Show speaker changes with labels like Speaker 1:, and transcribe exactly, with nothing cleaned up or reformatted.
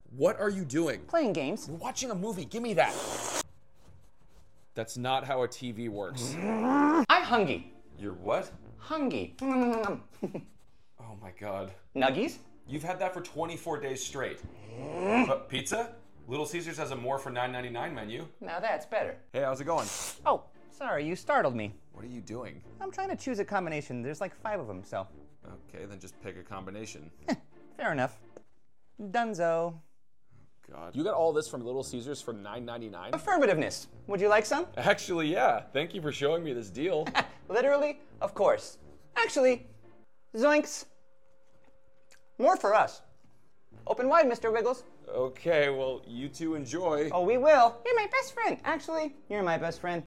Speaker 1: What are you doing?
Speaker 2: Playing games.
Speaker 1: We're watching a movie. Give me that. That's not how a T V works.
Speaker 2: I'm hungry.
Speaker 1: You're what?
Speaker 2: Hungry.
Speaker 1: Oh my God.
Speaker 2: Nuggies?
Speaker 1: You've had that for twenty-four days straight. Uh, pizza? Little Caesars has a more for nine ninety-nine menu.
Speaker 2: Now that's better.
Speaker 1: Hey, how's it going?
Speaker 2: Oh, sorry, you startled me.
Speaker 1: What are you doing?
Speaker 2: I'm trying to choose a combination. There's like five of them, so.
Speaker 1: Okay, then just pick a combination.
Speaker 2: Fair enough. Dunzo.
Speaker 1: God. You got all this from Little Caesars for nine ninety-nine?
Speaker 2: Affirmativeness. Would you like some?
Speaker 1: Actually, yeah. Thank you for showing me this deal.
Speaker 2: Literally? Of course. Actually, zoinks. More for us. Open wide, Mister Wiggles.
Speaker 1: Okay, well, you two enjoy.
Speaker 2: Oh, we will. You're my best friend. Actually, you're my best friend.